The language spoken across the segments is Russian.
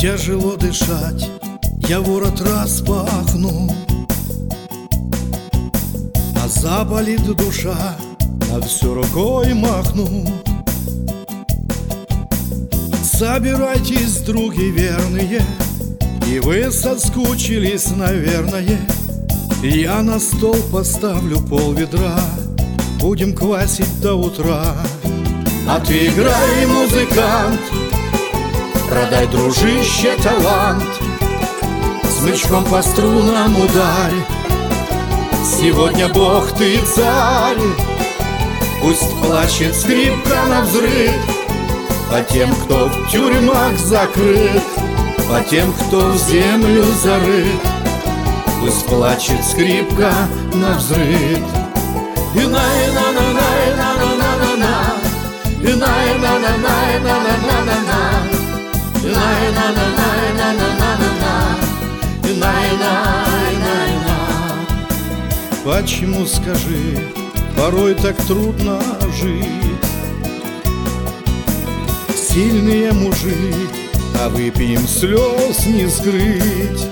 Тяжело дышать, я ворот распахну, а заболит душа, а все рукой махну. Собирайтесь, други верные, и вы соскучились, наверное. Я на стол поставлю пол-ведра, будем квасить до утра. А ты играй, музыкант, продай, дружище, талант, смычком по струнам ударь. Сегодня Бог ты царь, пусть плачет скрипка навзрыд по тем, кто в тюрьмах закрыт, по тем, кто в землю зарыт. Пусть плачет скрипка навзрыд. И на-на-на-на-на-на-на-на-на, и на-на-на-на-на-на-на-на-на, и на-на-на-на-на-на-на-на, и на-на-на-на-на. Почему, скажи, порой так трудно жить? Сильные мужи, а выпьем, слез не скрыть.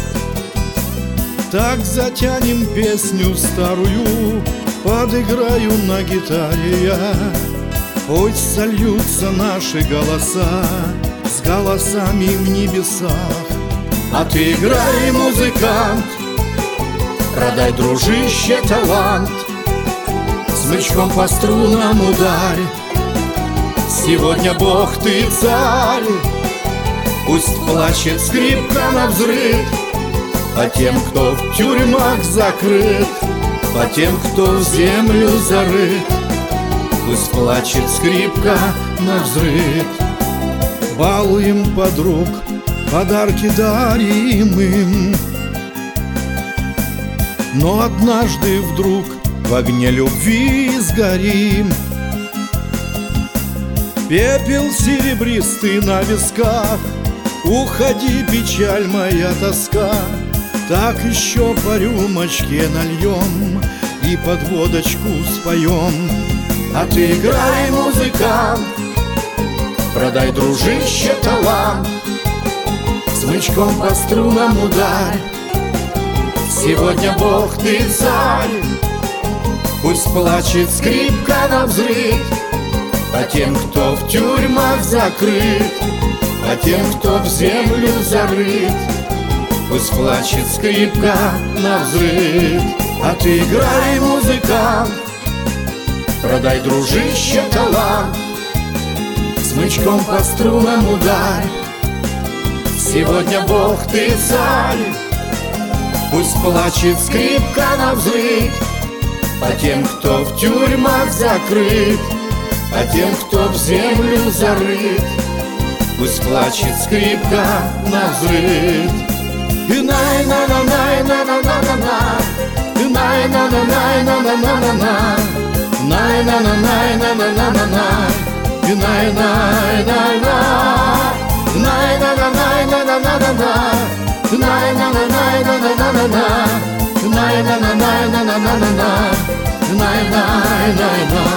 Так затянем песню старую, подыграю на гитаре я. Пусть сольются наши голоса с голосами в небесах. А ты играй, музыкант, продай, дружище, талант, смычком по струнам ударь. Сегодня Бог ты царь, пусть плачет скрипка навзрыд по тем, кто в тюрьмах закрыт, по тем, кто в землю зарыт. Пусть плачет скрипка навзрыд. Балуем подруг, подарки дарим им, но однажды вдруг в огне любви сгорим. Пепел серебристый на висках, уходи, печаль моя, тоска. Так еще по рюмочке нальем и под водочку споем. А ты играй, музыкант, продай, дружище, талант, смычком по струнам ударь. Сегодня Бог ты царь, пусть плачет скрипка навзрыд по тем, кто в тюрьмах закрыт, по тем, кто в землю зарыт. Пусть плачет скрипка навзрыд. А ты играй, музыкант, продай, дружище, талант, смычком по струнам ударь. Сегодня Бог ты царь, пусть плачет скрипка навзрыд по тем, кто в тюрьмах закрыт, по тем, кто в землю зарыт. Пусть плачет скрипка навзрыд. И най-на-на-най-на-на-на-на-на, и най-на-на-най-на-на-на-на, най-на-на-най-на-на-на-на, и най-най-най-на, най-на-на-най-на-на-на-на, най-на-на-най-на-на-на-на, най-на-на-най-на-на-на-на, най-най-най-на.